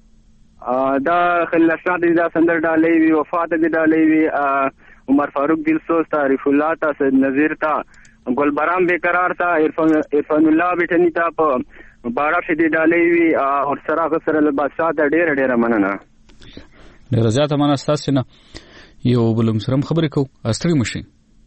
دا خلیل اشنا دې دا سندر ډالۍ وي وفات دې ډالۍ وي عمر فاروق دلسوز تا عارف الله تا سید نذیر تا ګلبرام بیقرار تا عرفان الله بیٹنی تا په باړه شدي ډالۍ وي او سره سره له بادشاہ ته ډېر ډېر مننه. ډېر زیاته مننه تاسو نه یو بلم سره خبرې کو استری مشي.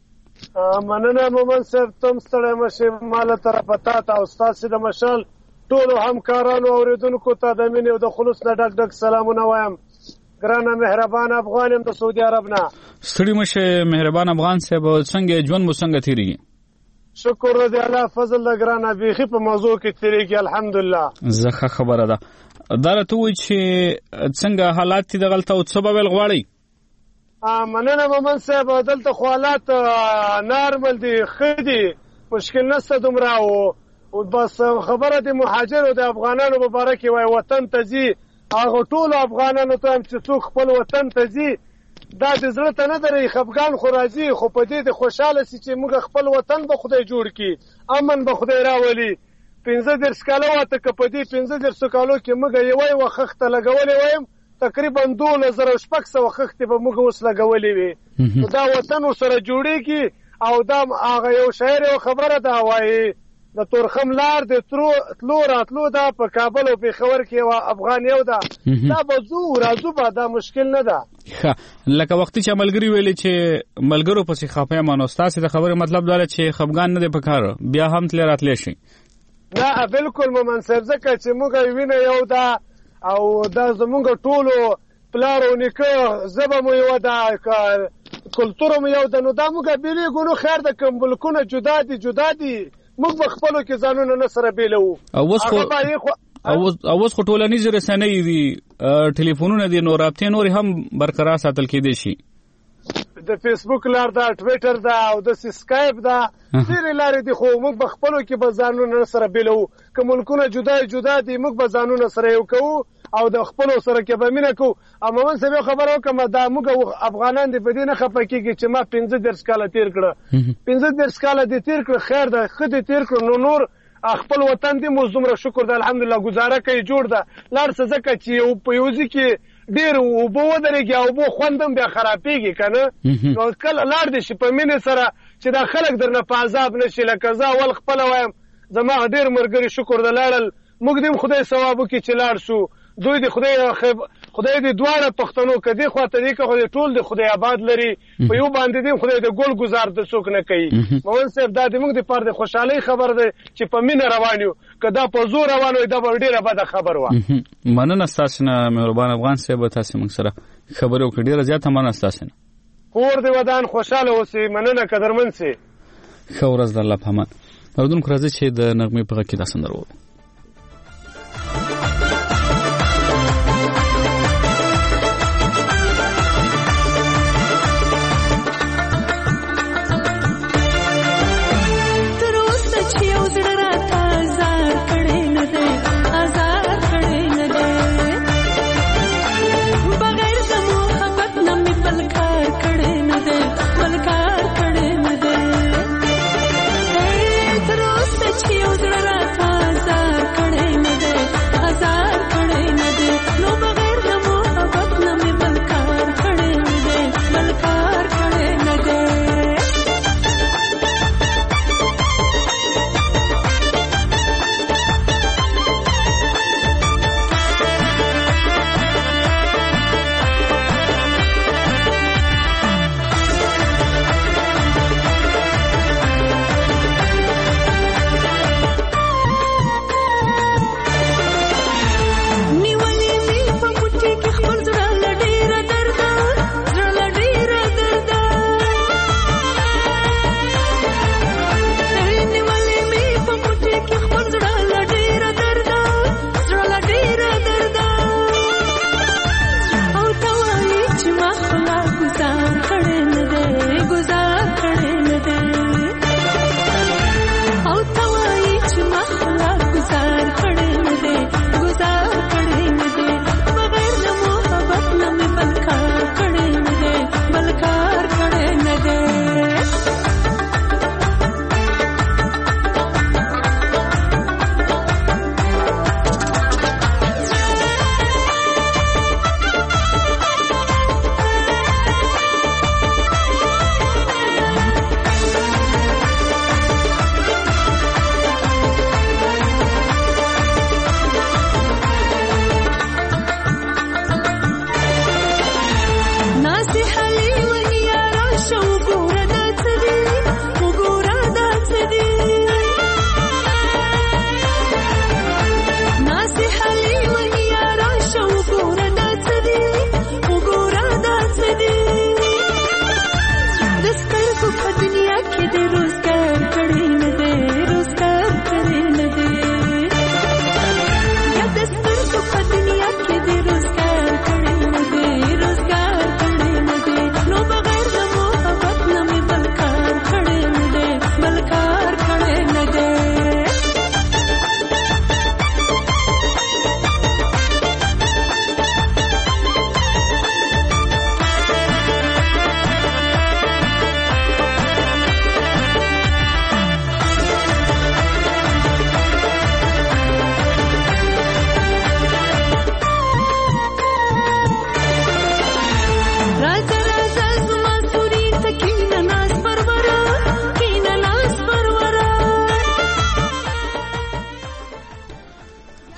مننه مومن صاحب تم ستړی مشه مال طرف پتا تا استاد سید مشال ټول همکارانو اوریدونکو ته د مینې او د خلوص نه ډک ډک سلامونه وایم. ګرانه مهربان افغان يم د سعودي عرب نه. ستړي مشه مهربان افغان صاحب څنګه ژوند مو څنګه تیریږي؟ شکر دې الله فضل د ګرانه بیخي په موضوع کې تیریږي الحمدلله. زخه خبره ده. دا ته وایي چې څنګه حالات دي دغلته او څه به ول غواړي؟ مننه مومن صاحب دلته خو حالات نارمل دي ښه دي مشکل نشته دومره او بس خبره د مهاجرو د افغانانو مبارک وای وطن ته ځي هغه ټول افغانانو ته چې څوک خپل وطن ته ځي دا د زړه ته نه درې خفګان خو راځي خو په دې د خوشاله سي چې موږ خپل وطن به خدای جوړ کړي امن به خدای راولي. پنځه دېرش کاله واته که په دې پنځه دېرش کالو کې موږ یوه یوه خښته لګولې وایم تقریبا دولس زره شپږ سوه خښتې به موږ اوس لګولې وي. دا وطن ورسره جوړېږي او دا هغه یو شاعر یو خبره ده وایي د تورخم لار د تلو راتلو دا په کابل او پېښور کې یوه افغان یو ده دا به ځو راځو به دا مشکل نه ده. ښه لکه وختي چې ملګري ویلې چې ملګرو پسې خفه یم نو ستاسې د خبرې مطلب دا چې خفګان نه دی په کار بیا هم تلې راتلی شي. نه بالکل مومن صاحب ځکه چې موږ وینه یو ده او دا زمونږ ټولو پلار او نیکه ژبه مو یوه ده کلتور مو یو ده نو دا موږ بېلېږو نو خیر ده که ملکونه جدا دي جدا دي موږ به خپلو کې ځانونه نه سره بېلوو. اوس خو ټولنیزې رسنۍ دي ټلیفونونه دي نو رابطې نورې هم برقرار ساتل کېدی شي. د فیسبوک لار ده ټویټر ده او د سکایپ ده ډېرې لارې دي خو موږ به خپلو کې به ځانونه نه سره بېلوو که ملکونه جدا جدا دي موږ به ځانونه سره یو کوو او د خپلو سره کې به مینه کوو. او مومن صاحب یو خبره وکړم دا موږ افغانان دې په دې نه خفه کېږي چې ما پنځه دېرش کاله تېر کړه پنځه دېرش کاله دې تېر کړه خیر ده ښه دې تېر کړه نو نور خپل وطن دې مو دومره شکر ده الحمدلله ګزاره کوي جوړ ده لاړ څه ځکه چې یو په یو ځای کې ډېر اوبه ودرېږي او اوبه خوند هم بیا خرابېږي که نه نو کله لاړ دې شي په مینې سره چې دا خلک درنه په عذاب نه شي. لکه زه اول خپله وایم زما ډېر ملګري شکر ده لاړل موږ دې هم خدای ثواب وکړي چې لاړ شو دوی د خدای خدای دې دواړه پښتنو که دې خوا ته دې که خدای ټول د خدای آباد لري په یو باندې دې خدای د ګل ګزار د څوک نه کوي. مومن صاحب دا د موږ دپاره د خوشحالۍ خبر دی چې په مینه روان یو که دا په زور روان وي دا به ډېره بده خبر وه. مننه ستاسو نه مهربان افغان صاحب تاسو موږ سره خبرې وکړې ډېره زیاته مننه ستاسو نه. کور دې ودان خوشحاله اوسئ مننه قدرمن سئ. ښه ورځ د الله په امان. اردونکو راځئ چې د نغمې په غږ کې دا سندره وواورو. Hey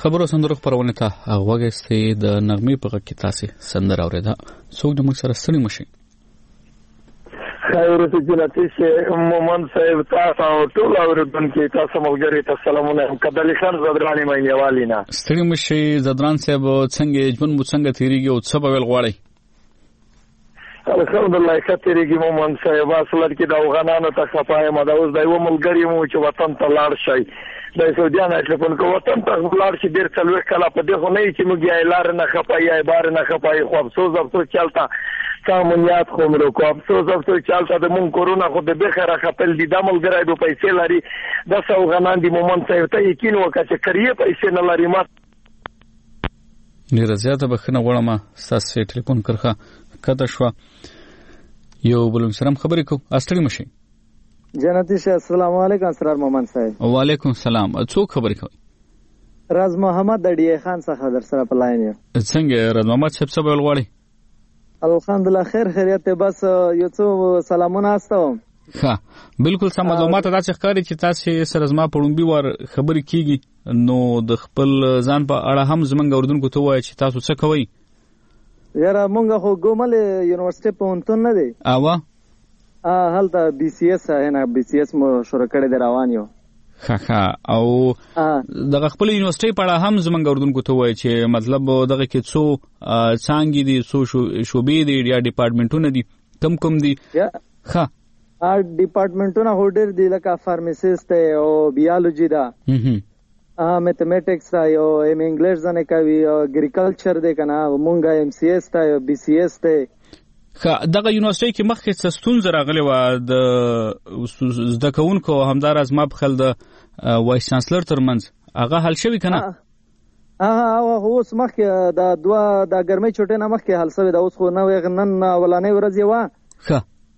خبرو سندرو خبرونه ته غوږی د نغمې په غږ کې تاسې سندره اورېده. څوک د موږ سره ستړي مشي. خیر اوسې جنتي شه مومن صاحب تاسو او ټول اوریدونکو تاسو ملګری ته سلامونه. کدلی خان زدرانی مې والینا ستړي مشي. زدران صاحب څنګه ژوند مو څنګه تیریږي او څه به ویل غواړئ؟ الحمدلله ښه تیریږي مومن صاحب. اصل کې د افغانانو ته خفای ما دا اوس د یو ملګری مو چې وطن ته لاړ شي د سعودیان ټلیفون کو وطن ته لاړ شي ډیر څلور کله په دغه نه چې موږ یې لار نه خفای یا بار نه خفای خو افسوس افسوس چلتا سامونیات خو مرو کو افسوس افسوس چلتا د مون کورونا خو د بخره خپل دي د ملګری د پیسې لري د افغانان دی مومن صاحب ته یقین وکړه چې کریه پیسې نه لري. ما ډیر زیاته بخنه غواړم تاسو ټلیفون کرخه کته شو یو بل سلام خبرې کو استړي مشي. جنتی شه السلام علیکم اسرار مومن صاحب. وعلیکم السلام. څوک خبرې کوي؟ راز محمد د ډی خان څخه در سره په لاین یم. څنګه راز محمد صاحب څه ویل غواړي؟ الحمدلله خیر خیریت بس یو څو سلامونه استوم. ها بالکل سم معلومات دا چې ښکاري چې تاسو سره زما په لومبي وار خبرې کیږي نو د خپل ځان په اړه هم زمونږ اوردونکو ته وایي چې تاسو څه کوئ؟ یاره مونږ خو ګومل یونیورسيټي په اونتون نه دی. اوا ا هلته بي سي اس نه بي سي اس مو شروع کړی دی روان یو. ها ها او دغه خپل یونیورسيټي په اړه هم زمونږ اوردونکو ته وایي چې مطلب دغه کې څو څانګې دي څو شوبې دي یا ډپارټمنټونه دي کم کم دي؟ ها ا ډپارټمنټونه هوډر دي لکه فارماسيست او بیولوژي دا ا میتھمیټکس دا یو ایم انګلیش ځنه کوي او اګریکلچر دی کنه مونږه ایم سی اس تا یو بي سی اس ته. خا دغه یونیورسيټي کې مخکې څستون زراغلي و د زده کوونکو همدار از ما بخل د وایس چانسلر ترمنځ هغه حل شوی کنه؟ اه او اوس مخکې د دوا د ګرمۍ چټه نه مخکې حل شوی دا اوس خو نو نن ولانه ورځ یو ښه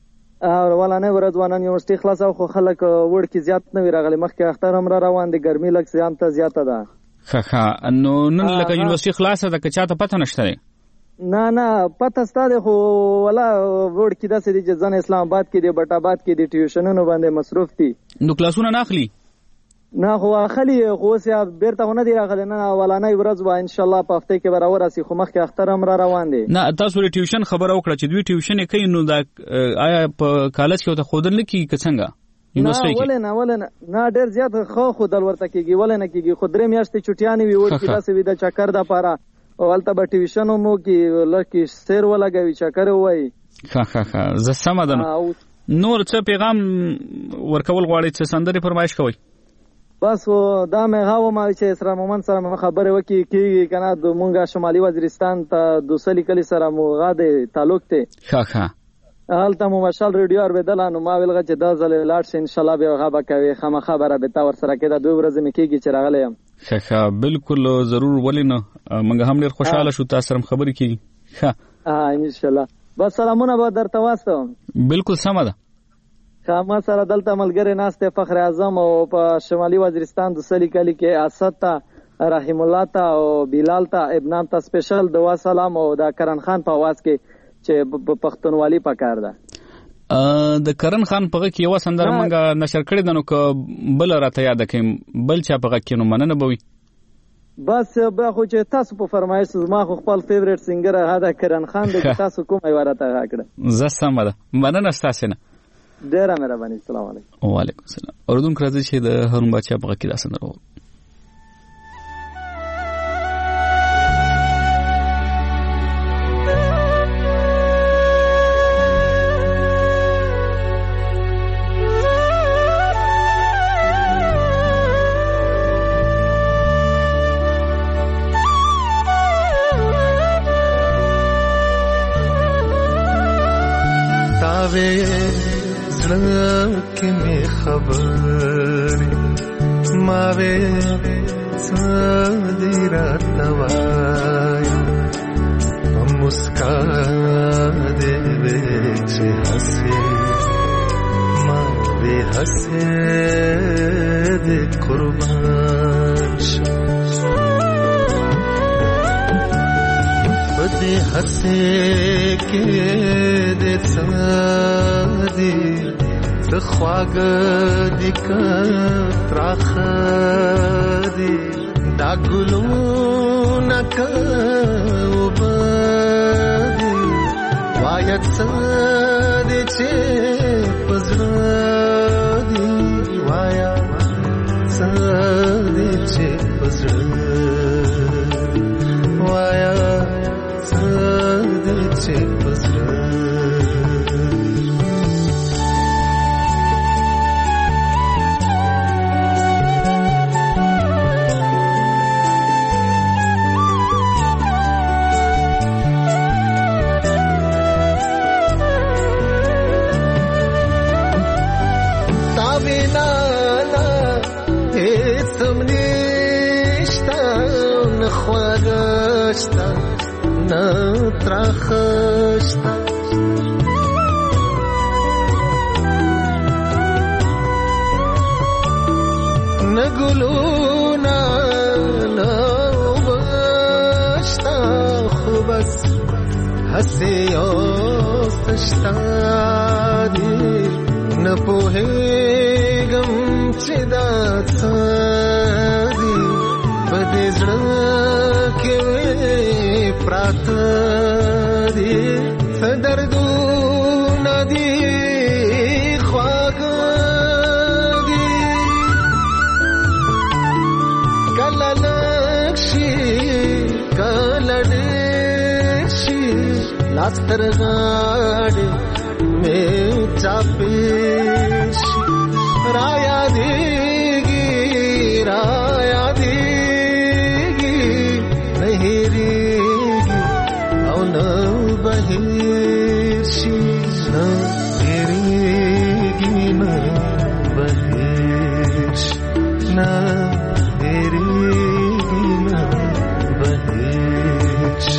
ولانه ورځ وانه یونیورسيټي خلاص او خو خلک وړ کې زیات نه راغلي مخکې اختر هم را روان دي ګرمۍ لږ ځان ته زیاته ده. ښه ښه نو نن لکه یونیورسيټي خلاصه ده که چاته پته نشته؟ نه نه پته ستاره خو ولا وړ کې داسې دي چې ځان اسلام آباد کې دی بټ آباد کې دي ټیوشنونو باندې مصروف دي نو کلاسونه نه اخلي؟ نه خو اخلي خو سیا بیرته نه دی راغلی نه ولانه ورځ و ان شاء الله په هفته کې برابر راسي خو مخکې اختر هم را روان دي. نه تاسو له ټیوشن خبره وکړه چې دوی ټیوشن کوي نو دا آیا په کالج کې ته خودل نه کی څنګه؟ نه ولې نه ولې نه ډېر زیات خو خودل ورته کیږي ولې نه کیږي خو درې میاشتې چټیانې وي ور کې داسې وي د چکر د پاره او البته به ټیوشن مو کې لکه سیر ولګوي چکر وای. ښه ښه ښه زه سم ده. نور څه پیغام ورکول غواړئ څه سندري فرمایش کوئ؟ بس دا مې هاو ما چې اسرار مومن سره خبره وکي کیږي کنه د مونږه شمالي وزیرستان ته دوسلی کلی سره مو غاده تعلق ته. ښه ښه هلته مو مشال ریډیو اوریدل نو ما ویلغه چې دا ځل لاړ شي ان شاء الله به غابه کوي خامہ خبره به تا ور سره کېده دوه ورځې مې کېږي چې راغلی یم. ښه ښه بالکل ضرور ولینه موږ هم ډېر خوشاله شو تاسو سره خبرې کیږي. ښه ها ان شاء الله بس سلامونه به درته واستم. بالکل سم ده. خامہ سره دلته ملګری ناشته فخر اعظم او په شمالي وزیرستان د سلی کلی کې اسد ته رحیم الله ته او بلال ته ابنام ته سپیشل دوا سلام او د کرن خان په आवाज کې چې پښتونوالي پکار ده. د کرن خان په کې یو سندره مونږه نشر کړې ده نو که بل راته یاد کړم بل چا په کې نو مننه بوي. بس به خو چې تاسو په فرمایش زما خو خپل فیورټ سنگر هدا کرن خان دی تاسو کوم ایوارته راکړه. زه سم ده مننه تاسو نه. ډیره مهرباني. السلام علیکم. وعلیکم السلام. اردن راځي چې د هارون بچا په کې دا سندره زړه می خبرې ماوې څادې راته وایي مسکا دې چې هسې ما دې هسې دې قربان شم په دې هسې کې دې څادې د خواږه دې که تراخه دې دا ګلونه که اوبه دي وایه څه دې چې په زړه دي وایه څه دې چې په زړه وایه څه دې چې په زړه خواږشتا نه ترخشتا نه ګلونا نه وبشتا خو بس هسې اوستشتا دي نه پوهېږم چې دا څه دي په دې زړه پراته دي څه دردونه دي خواږه دي کله لږ شي کله ډېر شي لاس تر غاړې مې چاپې شي رایادېږي رایادېږي نه هېرېږي او نه بهیر شي نه هېرېږي نه بهیر شي نه هېرېږي نه بهیر شي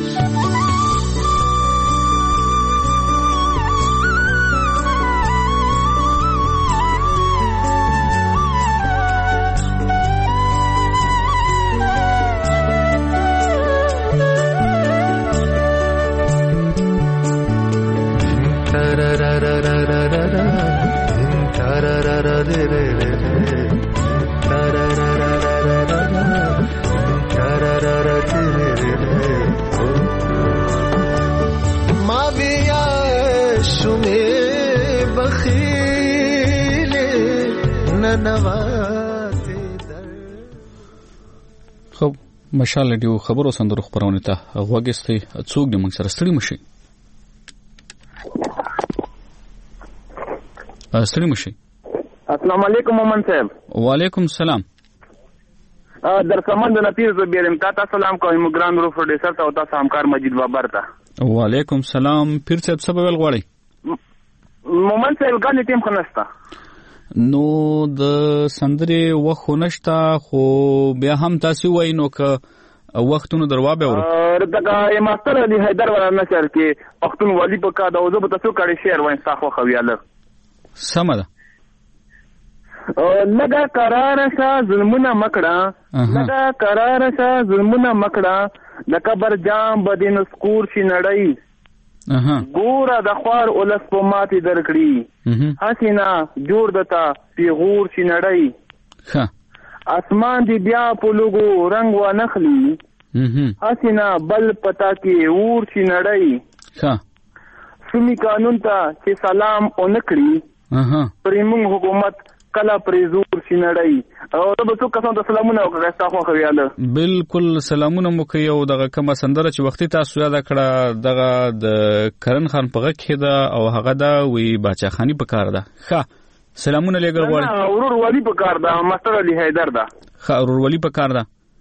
خب مشاله دیو خبرو سندرو خبرونه ته غوګستې څوک د موږ سره ستړي مشي ستړي مشي السلام علیکم مومن صاحب وعلیکم السلام در سمند نپیر زبیرم تا تا سلام کوم ګران رو پروډوسر ته او تاسو همکار مجید بابر ته وعلیکم السلام پیر صاحب څه بل غواړي مومن صاحب ګان ټیم خنستا نو د سندرې وخت نشتا خو بیا هم تاسو وای نو که وختونو دروا به ورو دغه ماستر علي حیدر ولا نشر کې وختونو والی په کا د اوزو په تاسو کړي شعر وای تاسو خو یاله سم ده لگا قرار شا ظلمونه مکړه لگا قرار شا ظلمونه مکړه د قبر جام بدین سکور شي نړۍ ګوره د خوار اولس په ماتې درکړي حسینا جوړ دتا پیغور شي نړۍ اسمان دی بیا په لوګو رنگ و نخلی حسینا بل پتا کې اور شي نړۍ سمي قانون ته چې سلام اونکړي پرېمون حکومت کلا پریزور شي نړۍ او د څو کسانو د سلامونه او تاسو خو یاله بالکل سلامونه مو کوي او دغه کومه سندره چې وختي تاسو یاد کړه دغه د کرن خان په غږ کې ده او هغه دا وی باچا خانی په کار ده ښه سلامونه لګل غواړي اورور ولی په کار ده ماستر علي حیدر ده ښه اورور ولی په کار ده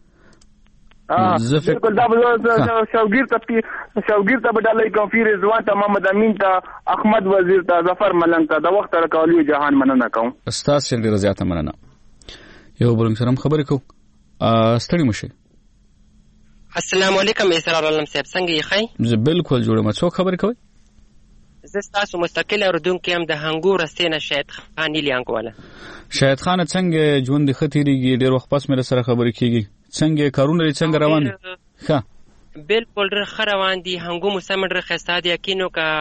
زه بالکل دا شوګیر ته شوګیر ته بدلای کافی رضوان ته محمد امین ته احمد وزیر ته ظفر ملنګ ته د وخت راکولی جهان مننه کوم استاد شل ډیر زیاته مننه یو بل سره خبرې کو ستړي مشه السلام علیکم اسرار علم صاحب څنګه یې خی زه بالکل جوړم څو خبرې کوي زه تاسو مستقل اوردونکو هم د هنګور استینه شاهد خان لیانګ والا شاهد خان څنګه ژوند خطرېږي ډیر وخت پس مې سره خبرې کیږي څنګه کارونه څنګه روان دي ښه بالکل ډېر ښه روان دي هنګو مسمن ډېر ښایسته دي یقینو که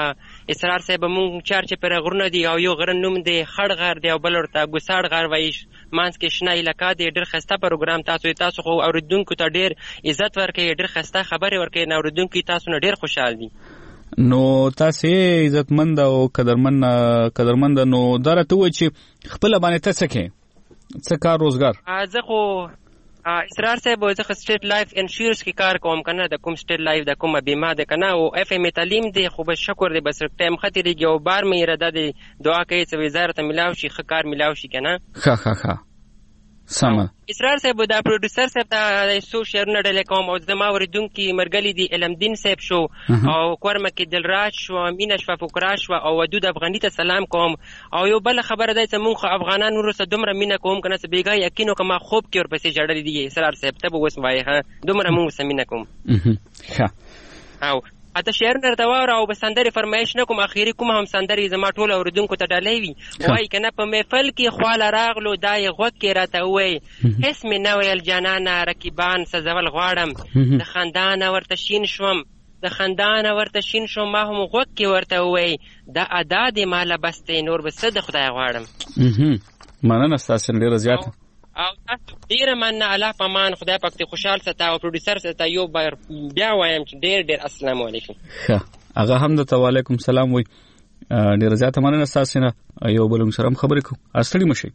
اسرار صاحب مونږ چار چې پر غرونه دي او یو غر نوم دی خړ غر دی او بل ورته ګوساړ غر وایي مانس کې شنه علاقه دی. ډېر ښایسته پروګرام تاسو تاسو خو اورېدونکو ته ډېر عزت ورکوي ډېر ښایسته خبرې ورکوي نو اورېدونکي تاسو نه ډېر خوشحال دي. نو تاسو عزتمند او قدرمن قدرمند نو دا راته وایي چې خپل باندې ته څه کوې څه کار روزګار؟ زه خو اسرار صاحب زه خو سټیټ لایف انشورنس کې کار کوم کنه د کوم سټیټ لایف د کومه بیمه ده کنه او اف ام تعلیم دی خو بس شکر دی بس ټایم خطرېږي او بار مې اراده دی دعا کوي چې وزارت ملاو شي ښه کار ملاو شي کنه. ښه ښه ښه سمه. اسرار صاحب دا پروډوسر صاحب ته سو شیرونه ډلې کوم او زما اوریدونکي مرګلي دي علمدین صاحب شو او کورمه کې دلراج شو مینا شفا فقرا شو او ودود افغاني ته سلام کوم او یو بل خبره ده چې مونږ افغانان ورسره دومره مینا کوم کنه چې بیګا یقینو کما خوب کې ورپسې جړلې دي اسرار صاحب ته وس وای ها دومره مونږ سمینا کوم. ښه او اته شعر درته واوره او به سندرې فرمایش نه کوم اخیری کوم هم سندرې زما ټول اوریدونکو ته ډالۍ وي وایي که نه په محفل کې خواله راغلو دا یې غوږ کې راته ووایي هېڅ مې نه ویل جانانه رقیبان سزول غواړم د خندانه ورته شین شوم د خندانه ورته شین شوم ما هم غوږ کې ورته ووایي دا ادا دې ماله بس دی نور به څه د خدای غواړم. مننه ستاسو ډېره زیاته او تاسو ډېره مننه الله په امان خدای پاک دې خوشحال ساته او پروډوسر ساته یو بار بیا وایم چې ډېر ډېر السلام علیکم. ښه هغه هم درته وعلیکم سلام وایي ډېره زیاته مننه ستاسو نه یو بل سره هم خبرې کوو ستړي مه شئ.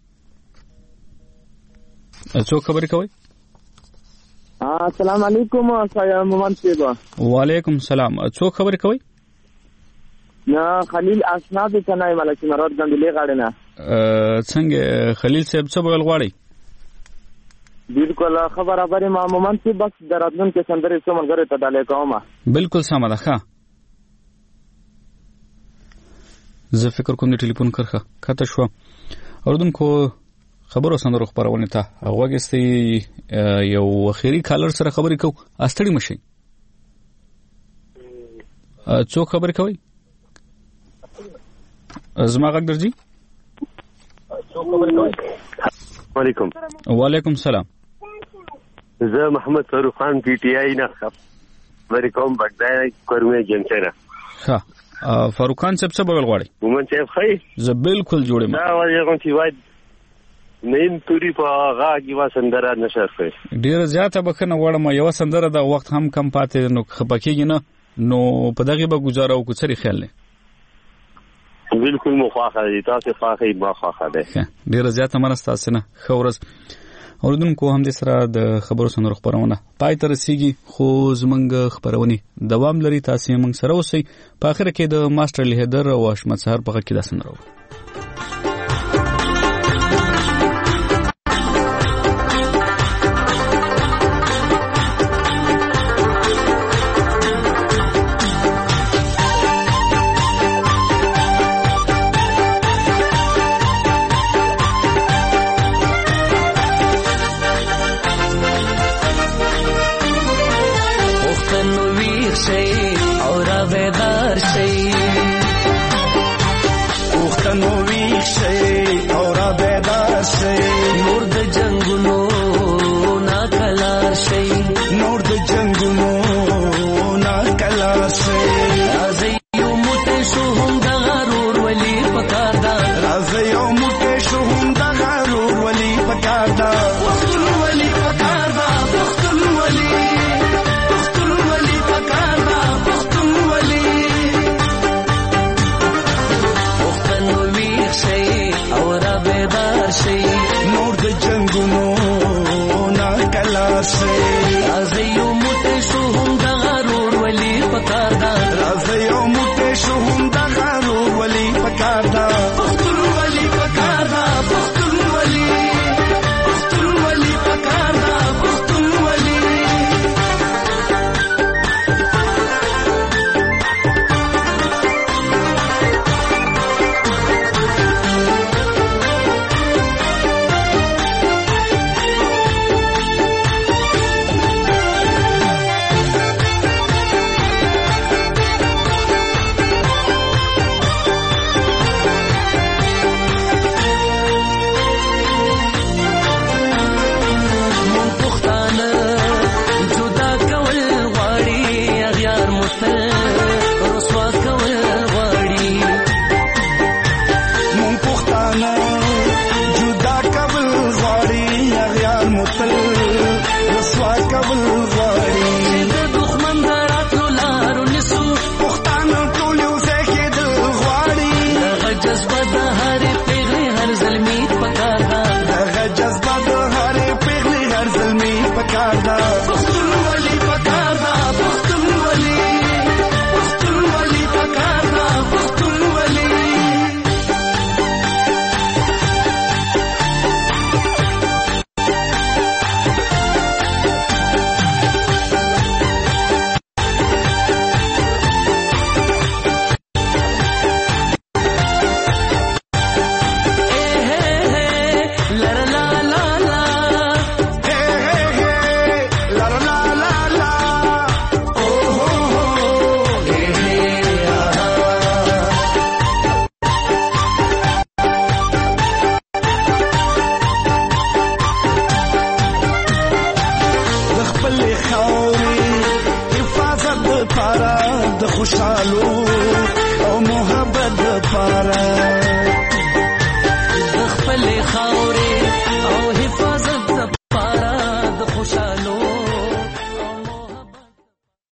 څوک خبرې کوئ؟ السلام علیکم مومن صاحب. وعلیکم سلام څوک خبرې کوئ؟ نه خلیل آشنا دی که نه ملکي مراد ګندلې غاړې نه. څنګه خلیل صاحب څه بغل غواړئ؟ بالکل ښه برابر ما مومن صاحب بس د راتلونکي سندرې څو ملګرو ته ډالۍ کوم. بالکل سمه ده. ښه زه فکر کوم د ټلیفون کرښه کته شوه اورېدونکو خبرو سندرو خپرونې ته غوږ ایستی یو اخیري کالر سره خبرې کوو ستړي مه شئ. څوک خبرې کوئ؟ زما غږ درځي؟ وعلیکم. وعلیکم سلام. زه محمد فاروق خان پی ټی آی نه خبرې کوم بګدای کورمه جنګ نه. ښه فاروق خان صاحب څه بغل غواړئ؟ مومن صاحب ښه زه بالکل جوړ یم. دا وایي چې وای نیم توري په هغه کې وا سندره نشه کوي. ډیره زیاته بخنه غواړم یو سندره د وخت هم کم پاتې نو خپکیږي نه نو په دغه به گزاره او کوڅري خیال نه. بالکل مخاخه دي تاسو خاخه ما خاخه ده. ډیره زیاته منستاسه نه خورز اوردونکو هم د سره د خبرو سندرو خبرونه پای تر رسیدي خو زمنګ خبرونه دوام لري تاسو موږ سره اوسئ په اخر کې د ماستر لیدر او احمد سحر په کې د سندرو پارا د خوشحالو او محبت پارا خپل خا